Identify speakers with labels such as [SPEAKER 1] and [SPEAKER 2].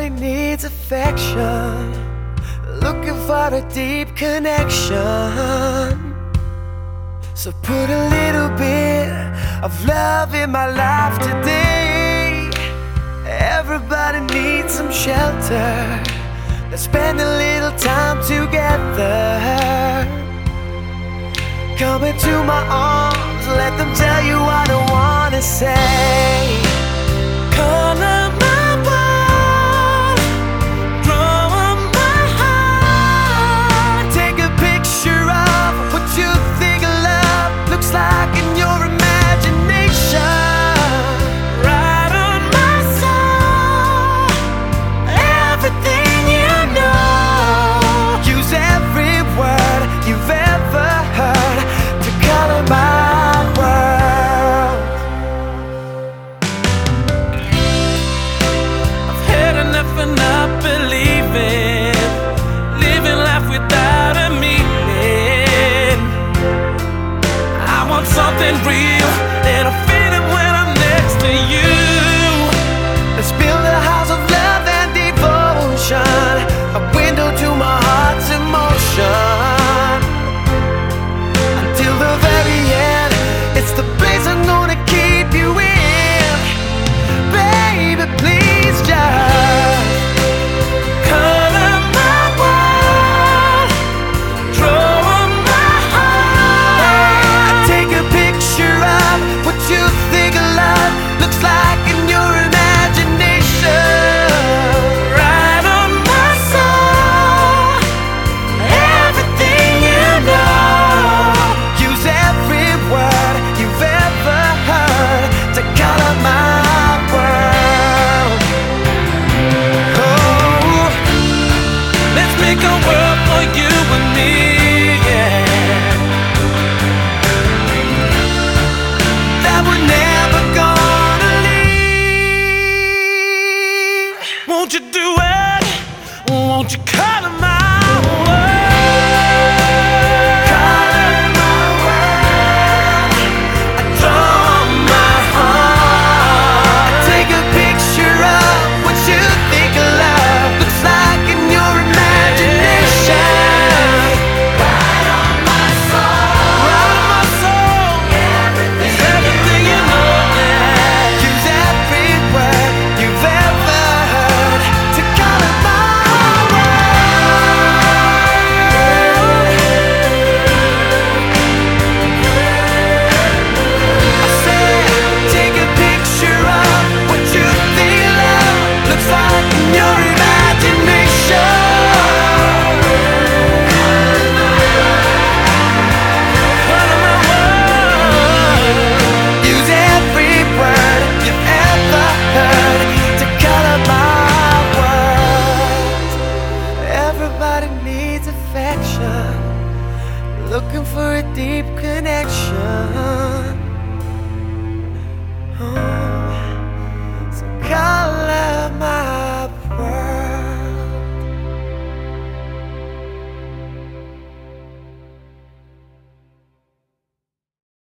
[SPEAKER 1] Everybody needs affection, looking for a deep connection. So put a little bit of love in my life today. Everybody needs some shelter. Let's spend a little time together. Come into my arms, let them tell you what I wanna say. Color my world, draw on my heart. Take a picture of what you think love looks like in your imagination. Write on my soul everything you know. Use every word you've ever heard to color my world. I've had enough and not believing, living life without a meaning. I want something real, and I feel it when I'm next to you. Let's build a house of love and devotion, a window to my heart's emotion. Until the very end, it's the place I'm gonna keep you in. Baby, please just color my world, draw on my heart. Take a picture of what you think love looks like in your imagination. Write on my soul everything you know. Use every word you've ever heard to color my world. Oh, let's make a world for you and me, yeah, that we're never gonna leave. Won't you do it? Won't you color my